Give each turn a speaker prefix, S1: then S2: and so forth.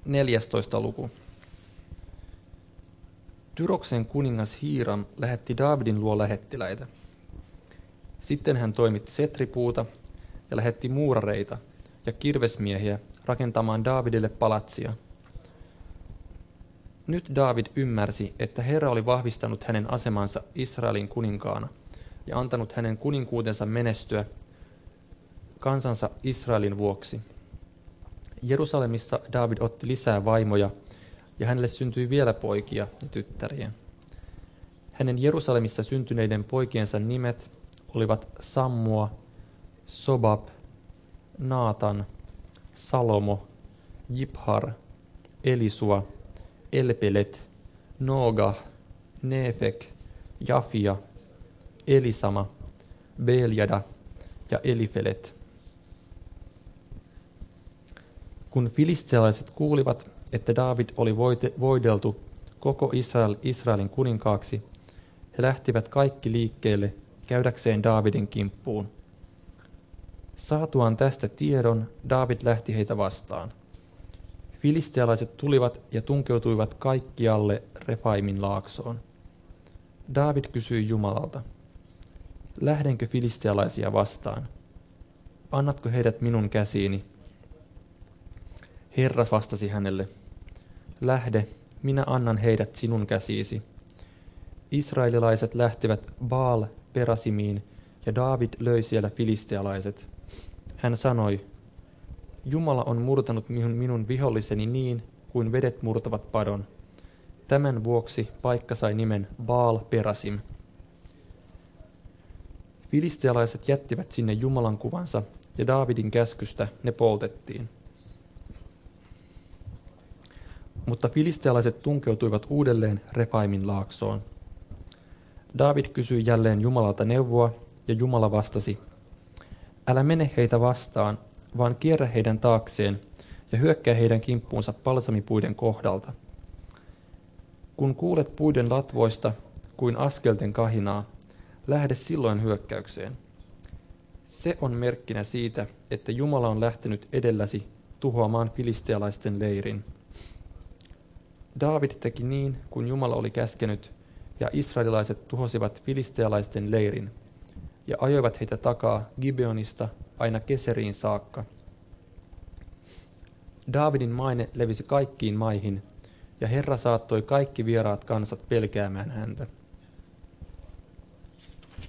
S1: 14. luku. Tyroksen kuningas Hiiram lähetti Daavidin luo lähettiläitä. Sitten hän toimitti setripuuta ja lähetti muurareita ja kirvesmiehiä rakentamaan Daavidille palatsia. Nyt Daavid ymmärsi, että Herra oli vahvistanut hänen asemansa Israelin kuninkaana ja antanut hänen kuninkuutensa menestyä kansansa Israelin vuoksi. Jerusalemissa Daavid otti lisää vaimoja ja hänelle syntyi vielä poikia ja tyttäriä. Hänen Jerusalemissa syntyneiden poikiensa nimet olivat Sammua, Sobab, Naatan, Salomo, Jibhar, Elisua, Elpelet, Noogah, Neefek, Jafia, Elisama, Beeljada ja Elifelet. Kun filistealaiset kuulivat, että Daavid oli voideltu koko Israelin kuninkaaksi, he lähtivät kaikki liikkeelle käydäkseen Daavidin kimppuun. Saatuaan tästä tiedon, Daavid lähti heitä vastaan. Filistealaiset tulivat ja tunkeutuivat kaikkialle Refaimin laaksoon. Daavid kysyi Jumalalta, lähdenkö filistealaisia vastaan? Annatko heidät minun käsiini? Herra vastasi hänelle, lähde, minä annan heidät sinun käsiisi. Israelilaiset lähtivät Baal-Perasimiin ja Daavid löi siellä filistealaiset. Hän sanoi, Jumala on murtanut minun viholliseni niin, kuin vedet murtavat padon. Tämän vuoksi paikka sai nimen Baal-Perasim. Filistealaiset jättivät sinne Jumalan kuvansa ja Daavidin käskystä ne poltettiin. Mutta filistealaiset tunkeutuivat uudelleen Refaimin laaksoon. Daavid kysyi jälleen Jumalalta neuvoa, ja Jumala vastasi, älä mene heitä vastaan, vaan kierrä heidän taakseen ja hyökkää heidän kimppuunsa palsamipuiden kohdalta. Kun kuulet puiden latvoista kuin askelten kahinaa, lähde silloin hyökkäykseen. Se on merkkinä siitä, että Jumala on lähtenyt edelläsi tuhoamaan filistealaisten leirin. Daavid teki niin, kuin Jumala oli käskenyt, ja israelilaiset tuhosivat filistealaisten leirin, ja ajoivat heitä takaa Gibeonista aina Keseriin saakka. Daavidin maine levisi kaikkiin maihin, ja Herra saattoi kaikki vieraat kansat pelkäämään häntä.